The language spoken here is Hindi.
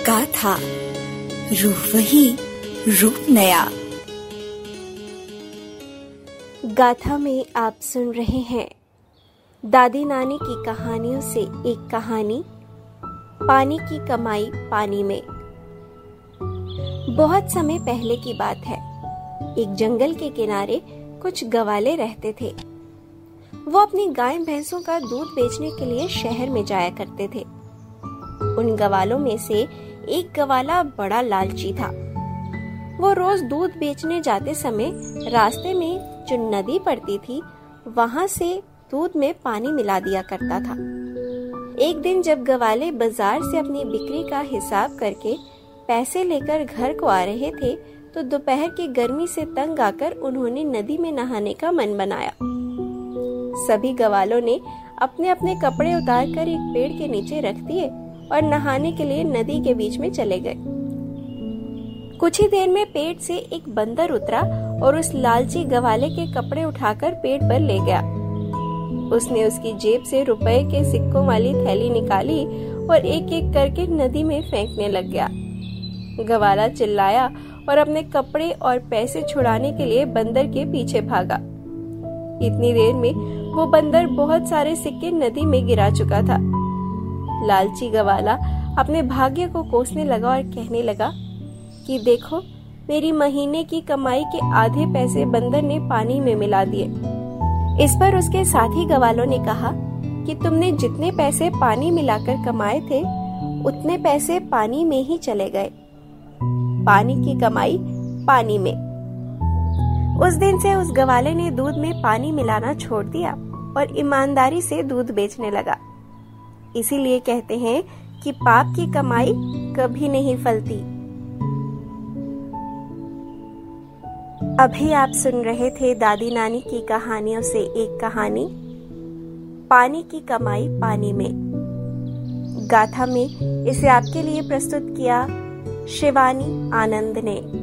गाथा, रूह वही, रूप नया। गाथा में आप सुन रहे हैं दादी नानी की कहानियों से एक कहानी, पानी की कमाई पानी में। बहुत समय पहले की बात है। एक जंगल के किनारे कुछ गवाले रहते थे। वो अपनी गाय भैंसों का दूध बेचने के लिए शहर में जाया करते थे। उन गवालों में से एक गवाला बड़ा लालची था। वो रोज दूध बेचने जाते समय रास्ते में जो नदी पड़ती थी, वहां से दूध में पानी मिला दिया करता था। एक दिन जब गवाले बाजार से अपनी बिक्री का हिसाब करके पैसे लेकर घर को आ रहे थे, तो दोपहर की गर्मी से तंग आकर उन्होंने नदी में नहाने का मन बनाया। सभी गवालों ने अपने अपने कपड़े उतारकर एक पेड़ के नीचे रख दिए और नहाने के लिए नदी के बीच में चले गए। कुछ ही देर में पेड़ से एक बंदर उतरा और उस लालची गवाले के कपड़े उठाकर पेड़ पर ले गया। उसने उसकी जेब से रुपए के सिक्कों वाली थैली निकाली और एक एक करके नदी में फेंकने लग गया। गवाला चिल्लाया और अपने कपड़े और पैसे छुड़ाने के लिए बंदर के पीछे भागा। इतनी देर में वो बंदर बहुत सारे सिक्के नदी में गिरा चुका था। लालची गवाला अपने भाग्य को कोसने लगा और कहने लगा कि देखो, मेरी महीने की कमाई के आधे पैसे बंदर ने पानी में मिला दिए। इस पर उसके साथी गवालों ने कहा कि तुमने जितने पैसे पानी मिलाकर कमाए थे, उतने पैसे पानी में ही चले गए। पानी की कमाई पानी में। उस दिन से उस गवाले ने दूध में पानी मिलाना छोड़ दिया और ईमानदारी से दूध बेचने लगा। इसीलिए कहते हैं कि पाप की कमाई कभी नहीं फलती। अभी आप सुन रहे थे दादी नानी की कहानियों से एक कहानी, पानी की कमाई पानी में। गाथा में इसे आपके लिए प्रस्तुत किया शिवानी आनंद ने।